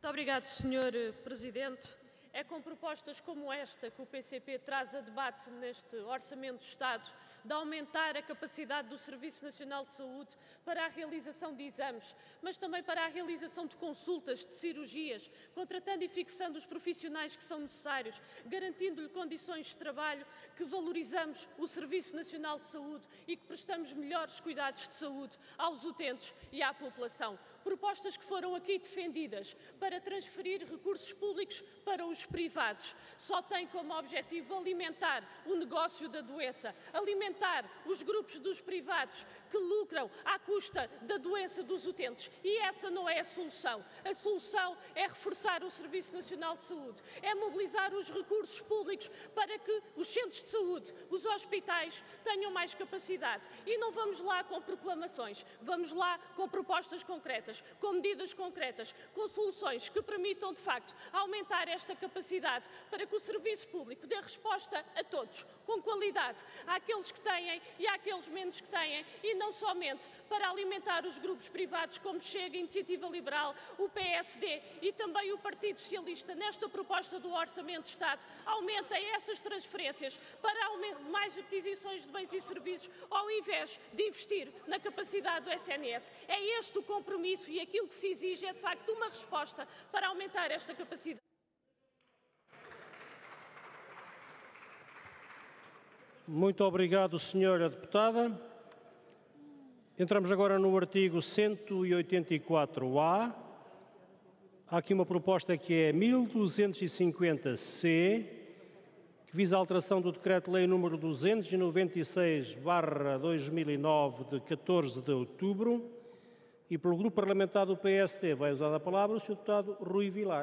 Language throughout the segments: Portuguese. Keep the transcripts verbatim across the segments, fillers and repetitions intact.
obrigado, senhor Presidente. É com propostas como esta que o P C P traz a debate neste Orçamento de Estado de aumentar a capacidade do Serviço Nacional de Saúde para a realização de exames, mas também para a realização de consultas, de cirurgias, contratando e fixando os profissionais que são necessários, garantindo-lhe condições de trabalho, que valorizamos o Serviço Nacional de Saúde e que prestamos melhores cuidados de saúde aos utentes e à população. Propostas que foram aqui defendidas para transferir recursos públicos para os privados. Só tem como objetivo alimentar o negócio da doença, alimentar os grupos dos privados que lucram à custa da doença dos utentes. E essa não é a solução. A solução é reforçar o Serviço Nacional de Saúde, é mobilizar os recursos públicos para que os centros de saúde, os hospitais tenham mais capacidade. E não vamos lá com proclamações, vamos lá com propostas concretas, com medidas concretas, com soluções que permitam, de facto, aumentar esta capacidade para que o serviço público dê resposta a todos, com qualidade, àqueles que têm e àqueles menos que têm, e não somente para alimentar os grupos privados como Chega, Iniciativa Liberal, o P S D e também o Partido Socialista. Nesta proposta do Orçamento de Estado, aumentem essas transferências para mais aquisições de bens e serviços, ao invés de investir na capacidade do S N S. É este o compromisso e aquilo que se exige é, de facto, uma resposta para aumentar esta capacidade. Muito obrigado, senhora deputada. Entramos agora no artigo cento e oitenta e quatro A. Há aqui uma proposta que é mil duzentos e cinquenta C, que visa a alteração do Decreto-Lei número duzentos e noventa e seis barra dois mil e nove, de catorze de outubro, e pelo Grupo Parlamentar do P S D vai usar a palavra o senhor deputado Rui Vilar.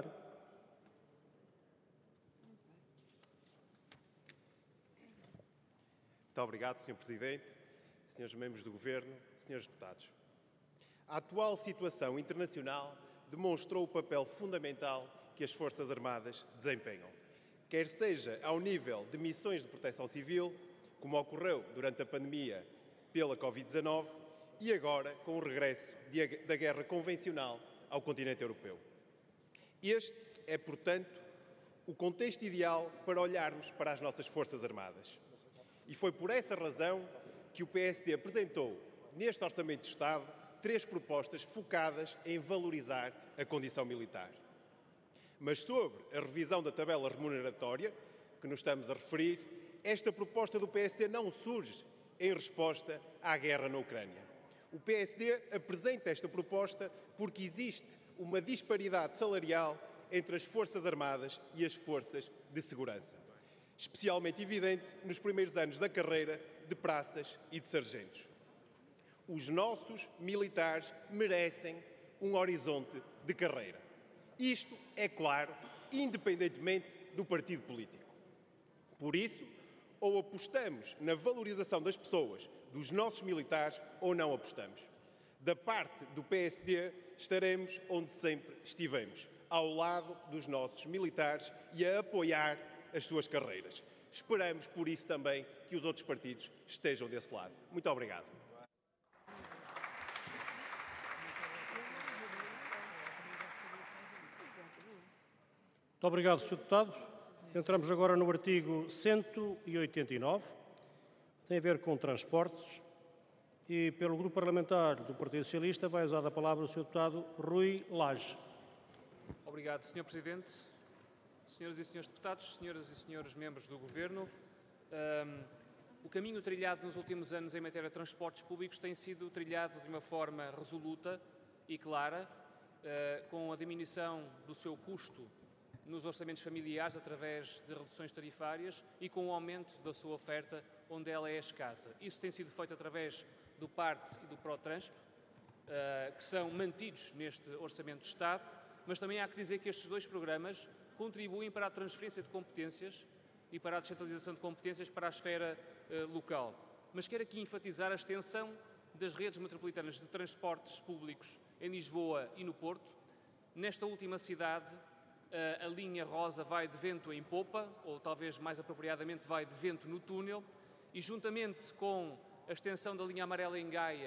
Muito obrigado, senhor Presidente, senhores membros do Governo, senhores deputados. A atual situação internacional demonstrou o papel fundamental que as Forças Armadas desempenham, quer seja ao nível de missões de proteção civil, como ocorreu durante a pandemia pela Covid dezanove, e agora com o regresso da guerra convencional ao continente europeu. Este é, portanto, o contexto ideal para olharmos para as nossas Forças Armadas. E foi por essa razão que o P S D apresentou, neste Orçamento de Estado, três propostas focadas em valorizar a condição militar. Mas sobre a revisão da tabela remuneratória, que nos estamos a referir, esta proposta do P S D não surge em resposta à guerra na Ucrânia. O P S D apresenta esta proposta porque existe uma disparidade salarial entre as Forças Armadas e as Forças de Segurança, especialmente evidente nos primeiros anos da carreira de praças e de sargentos. Os nossos militares merecem um horizonte de carreira. Isto é claro, independentemente do partido político. Por isso, ou apostamos na valorização das pessoas, dos nossos militares, ou não apostamos. Da parte do P S D, estaremos onde sempre estivemos, ao lado dos nossos militares e a apoiar as suas carreiras. Esperamos, por isso, também que os outros partidos estejam desse lado. Muito obrigado. Muito obrigado, senhor Deputado. Entramos agora no artigo cento e oitenta e nove, tem a ver com transportes, e pelo Grupo Parlamentar do Partido Socialista vai usar a palavra o senhor Deputado Rui Lage. Obrigado, senhor Presidente. Senhoras e senhores deputados, senhoras e senhores membros do Governo, um, o caminho trilhado nos últimos anos em matéria de transportes públicos tem sido trilhado de uma forma resoluta e clara, uh, com a diminuição do seu custo nos orçamentos familiares através de reduções tarifárias e com o aumento da sua oferta onde ela é escassa. Isso tem sido feito através do PART e do ProTranspo, uh, que são mantidos neste Orçamento de Estado, mas também há que dizer que estes dois programas contribuem para a transferência de competências e para a descentralização de competências para a esfera uh, local. Mas quero aqui enfatizar a extensão das redes metropolitanas de transportes públicos em Lisboa e no Porto. Nesta última cidade, uh, a linha rosa vai de vento em popa, ou talvez mais apropriadamente vai de vento no túnel, e juntamente com a extensão da linha amarela em Gaia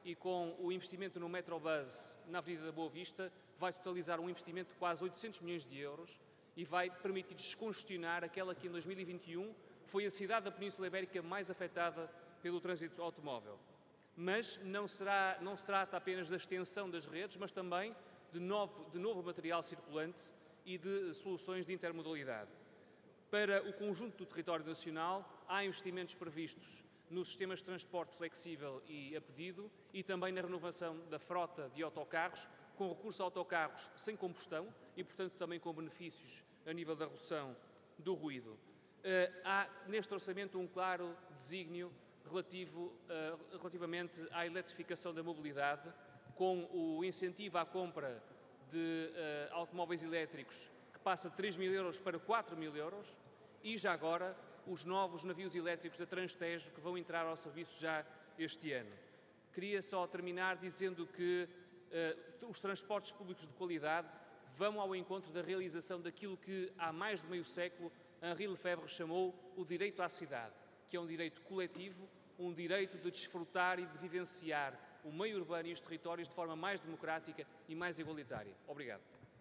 e com o investimento no Metrobus na Avenida da Boa Vista, vai totalizar um investimento de quase oitocentos milhões de euros e vai permitir descongestionar aquela que em dois mil e vinte e um foi a cidade da Península Ibérica mais afetada pelo trânsito automóvel. Mas não, será, não se trata apenas da extensão das redes, mas também de novo, de novo material circulante e de soluções de intermodalidade. Para o conjunto do território nacional, há investimentos previstos nos sistemas de transporte flexível e a pedido e também na renovação da frota de autocarros, com recurso a autocarros sem combustão e, portanto, também com benefícios a nível da redução do ruído. Uh, há neste orçamento um claro desígnio relativo, uh, relativamente à eletrificação da mobilidade, com o incentivo à compra de uh, automóveis elétricos que passa de três mil euros para quatro mil euros e, já agora, os novos navios elétricos da Transtejo que vão entrar ao serviço já este ano. Queria só terminar dizendo que uh, os transportes públicos de qualidade vão ao encontro da realização daquilo que há mais de meio século Henri Lefebvre chamou o direito à cidade, que é um direito coletivo, um direito de desfrutar e de vivenciar o meio urbano e os territórios de forma mais democrática e mais igualitária. Obrigado.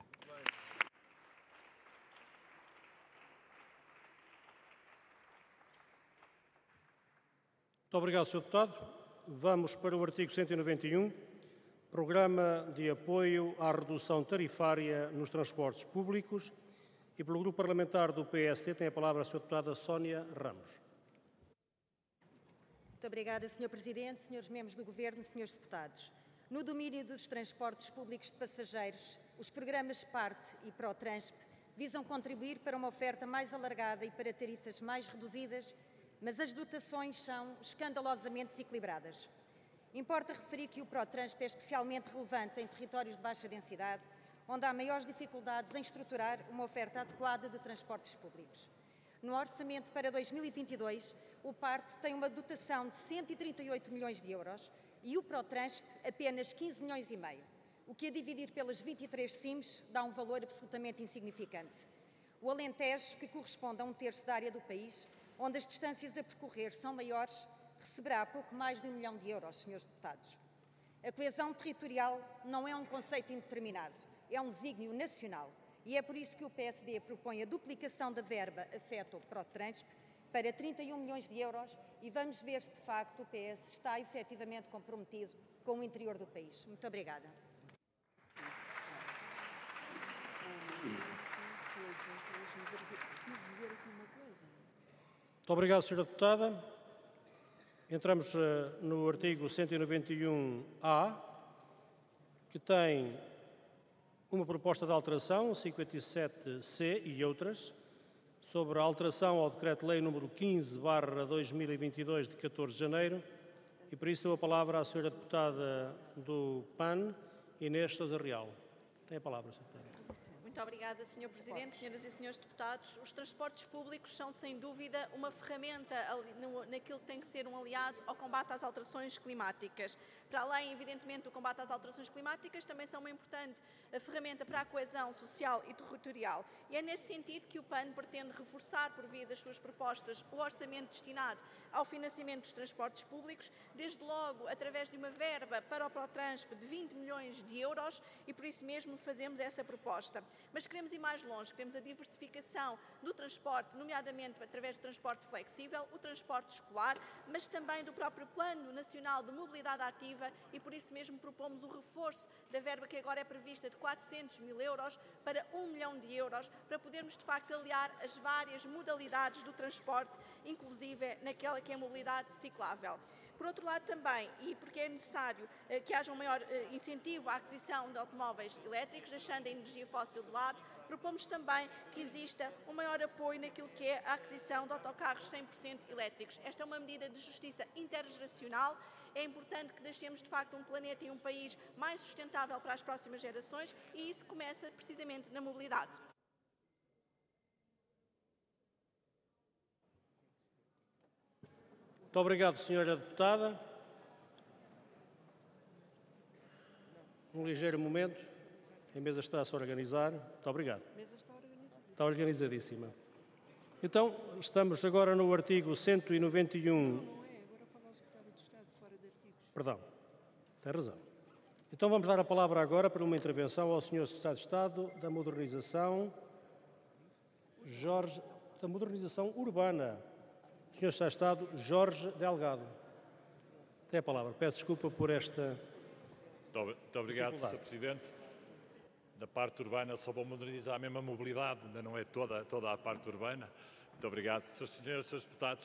Muito obrigado, senhor Deputado. Vamos para o artigo cento e noventa e um, Programa de Apoio à Redução Tarifária nos Transportes Públicos. E pelo Grupo Parlamentar do P S D tem a palavra a senhora Deputada Sónia Ramos. Muito obrigada, senhor Presidente, senhores membros do Governo, senhores deputados. No domínio dos transportes públicos de passageiros, os programas PARTE e ProTransp visam contribuir para uma oferta mais alargada e para tarifas mais reduzidas, mas as dotações são escandalosamente desequilibradas. Importa referir que o ProTransp é especialmente relevante em territórios de baixa densidade, onde há maiores dificuldades em estruturar uma oferta adequada de transportes públicos. No orçamento para dois mil e vinte e dois, o PARTE tem uma dotação de cento e trinta e oito milhões de euros e o ProTransp apenas quinze milhões e meio, o que a dividir pelas vinte e três C I Ms dá um valor absolutamente insignificante. O Alentejo, que corresponde a um terço da área do país, onde as distâncias a percorrer são maiores, receberá pouco mais de um milhão de euros, senhores deputados. A coesão territorial não é um conceito indeterminado, é um desígnio nacional e é por isso que o P S D propõe a duplicação da verba afeto ProTransp para trinta e um milhões de euros e vamos ver se de facto o P S está efetivamente comprometido com o interior do país. Muito obrigada. Muito obrigado, senhora Deputada. Entramos uh, no artigo cento e noventa e um A, que tem uma proposta de alteração, cinquenta e sete C e outras, sobre a alteração ao Decreto-Lei número quinze barra dois mil e vinte e dois, de catorze de janeiro, e por isso dou a palavra à senhora Deputada do P A N, Inês Sousa Real. Tem a palavra, senhora Deputada. Muito obrigada, senhor Presidente, senhoras e senhores deputados. Os transportes públicos são, sem dúvida, uma ferramenta naquilo que tem que ser um aliado ao combate às alterações climáticas. Para além, evidentemente, do combate às alterações climáticas, também são uma importante ferramenta para a coesão social e territorial. E é nesse sentido que o P A N pretende reforçar, por via das suas propostas, o orçamento destinado ao financiamento dos transportes públicos, desde logo através de uma verba para o ProTransp de vinte milhões de euros e por isso mesmo fazemos essa proposta. Mas queremos ir mais longe, queremos a diversificação do transporte, nomeadamente através do transporte flexível, o transporte escolar, mas também do próprio Plano Nacional de Mobilidade Ativa e por isso mesmo propomos o reforço da verba que agora é prevista de quatrocentos mil euros para um milhão de euros, para podermos de facto aliar as várias modalidades do transporte, inclusive naquela que é a mobilidade ciclável. Por outro lado também, e porque é necessário eh, que haja um maior eh, incentivo à aquisição de automóveis elétricos, deixando a energia fóssil de lado, propomos também que exista um maior apoio naquilo que é a aquisição de autocarros cem por cento elétricos. Esta é uma medida de justiça intergeracional. É importante que deixemos de facto um planeta e um país mais sustentável para as próximas gerações e isso começa precisamente na mobilidade. Muito obrigado, senhora Deputada. Um ligeiro momento. A mesa está a se organizar. Muito obrigado. A mesa está organizada. Está organizadíssima. Então, estamos agora no artigo cento e noventa e um. Não é, agora fala o secretário de Estado fora de artigos. Perdão. Tem razão. Então vamos dar a palavra agora para uma intervenção ao senhor Secretário de Estado da Modernização, Jorge, da Modernização Urbana, senhor Secretário de Estado Jorge Delgado. Tem a palavra. Peço desculpa por esta... Muito obrigado, senhor Presidente. Da parte urbana só vou modernizar a mesma mobilidade, ainda não é toda, toda a parte urbana. Muito obrigado. senhores e senhores deputados,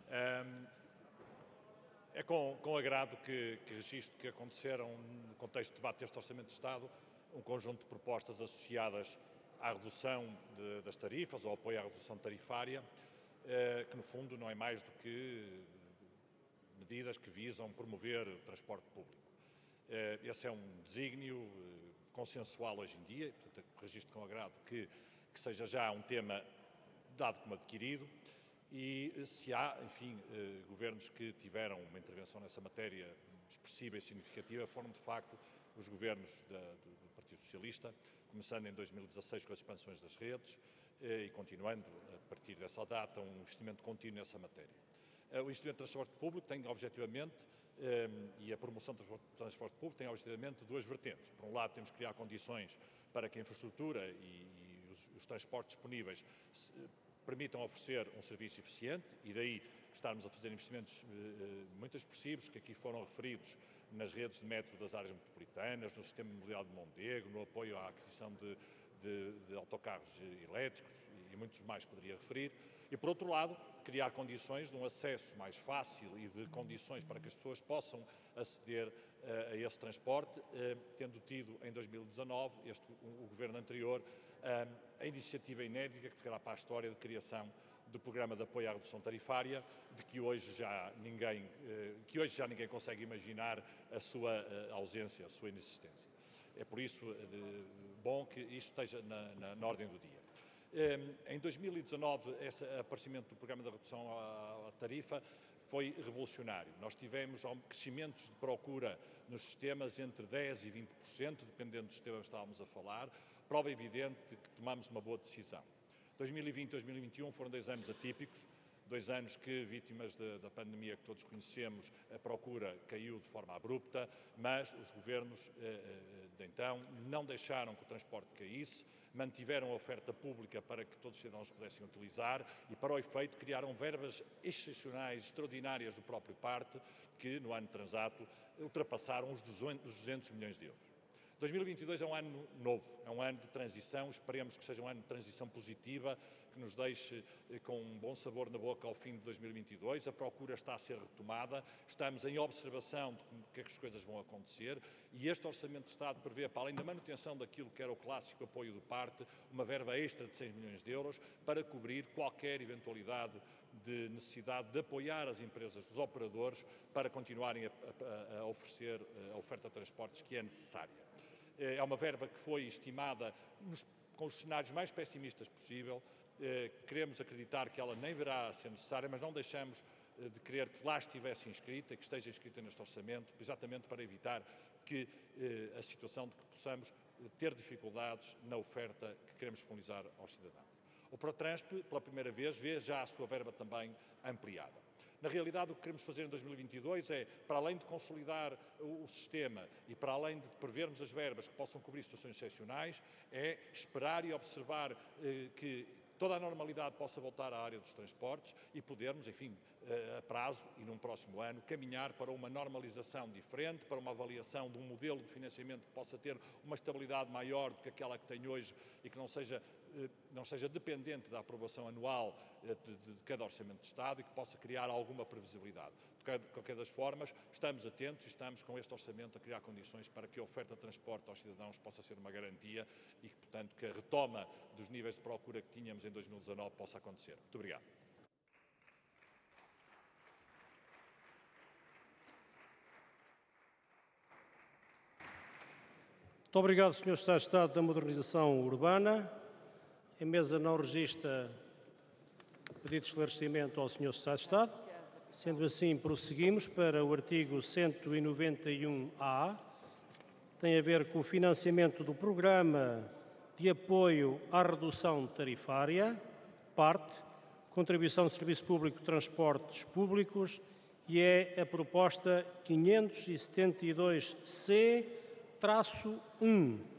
é com, com agrado que, que registro que aconteceram, no contexto de debate deste Orçamento de Estado, um conjunto de propostas associadas à redução de, das tarifas, ou apoio à redução tarifária, que no fundo não é mais do que medidas que visam promover o transporte público. Esse é um desígnio consensual hoje em dia, portanto, registro com agrado que, que seja já um tema dado como adquirido, e se há, enfim, governos que tiveram uma intervenção nessa matéria expressiva e significativa, foram de facto os governos da, do, do Partido Socialista, começando em dois mil e dezasseis com as expansões das redes e continuando a partir dessa data um investimento contínuo nessa matéria. O investimento de transporte público tem objetivamente, e a promoção do transporte público tem objetivamente duas vertentes. Por um lado, temos que criar condições para que a infraestrutura e, e os, os transportes disponíveis se, permitam oferecer um serviço eficiente, e daí estarmos a fazer investimentos eh, muito expressivos que aqui foram referidos nas redes de metro das áreas metropolitanas, no sistema de mobilidade de Mondego, no apoio à aquisição de, de, de autocarros elétricos e muitos mais poderia referir. E, por outro lado, criar condições de um acesso mais fácil e de condições para que as pessoas possam aceder uh, a esse transporte, uh, tendo tido em dois mil e dezanove, este, o, o governo anterior, uh, a iniciativa inédita que ficará para a história de criação do programa de apoio à redução tarifária, de que hoje já ninguém, uh, que hoje já ninguém consegue imaginar a sua uh, ausência, a sua inexistência. É por isso uh, bom que isto esteja na, na, na ordem do dia. Em dois mil e dezanove, esse aparecimento do programa de redução à tarifa foi revolucionário. Nós tivemos crescimentos de procura nos sistemas entre dez por cento e vinte por cento, dependendo do sistema que estávamos a falar, prova evidente de que tomamos uma boa decisão. dois mil e vinte e dois mil e vinte e um foram dois anos atípicos, dois anos que, vítimas de, da pandemia que todos conhecemos, a procura caiu de forma abrupta, mas os governos de então não deixaram que o transporte caísse, mantiveram a oferta pública para que todos os cidadãos pudessem utilizar e, para o efeito, criaram verbas excepcionais, extraordinárias do próprio parte, que, no ano transato, ultrapassaram os duzentos milhões de euros. dois mil e vinte e dois é um ano novo, é um ano de transição, esperemos que seja um ano de transição positiva, que nos deixe com um bom sabor na boca ao fim de dois mil e vinte e dois. A procura está a ser retomada, estamos em observação de como que, é que as coisas vão acontecer, e este Orçamento de Estado prevê, para além da manutenção daquilo que era o clássico apoio do parte, uma verba extra de seis milhões de euros para cobrir qualquer eventualidade de necessidade de apoiar as empresas, os operadores, para continuarem a, a, a oferecer a oferta de transportes que é necessária. É uma verba que foi estimada nos, com os cenários mais pessimistas possível. Eh, queremos acreditar que ela nem virá a ser necessária, mas não deixamos eh, de querer que lá estivesse inscrita, que esteja inscrita neste orçamento, exatamente para evitar que eh, a situação de que possamos ter dificuldades na oferta que queremos disponibilizar aos cidadãos. O Protransp, pela primeira vez, vê já a sua verba também ampliada. Na realidade, o que queremos fazer em dois mil e vinte e dois é, para além de consolidar o, o sistema e para além de prevermos as verbas que possam cobrir situações excepcionais, é esperar e observar eh, que toda a normalidade possa voltar à área dos transportes e podermos, enfim, a prazo e num próximo ano, caminhar para uma normalização diferente, para uma avaliação de um modelo de financiamento que possa ter uma estabilidade maior do que aquela que tem hoje e que não seja, não seja dependente da aprovação anual de, de cada Orçamento de Estado e que possa criar alguma previsibilidade. De qualquer das formas, estamos atentos e estamos com este Orçamento a criar condições para que a oferta de transporte aos cidadãos possa ser uma garantia e que, portanto, que a retoma dos níveis de procura que tínhamos em dois mil e dezanove possa acontecer. Muito obrigado. Muito obrigado, senhor Secretário de Estado da Modernização Urbana. A mesa não registra pedido de esclarecimento ao senhor Secretário de Estado. Sendo assim, prosseguimos para o artigo cento e noventa e um A. Tem a ver com o financiamento do Programa de Apoio à Redução Tarifária, parte, Contribuição de Serviço Público de Transportes Públicos e é a proposta quinhentos e setenta e dois C um.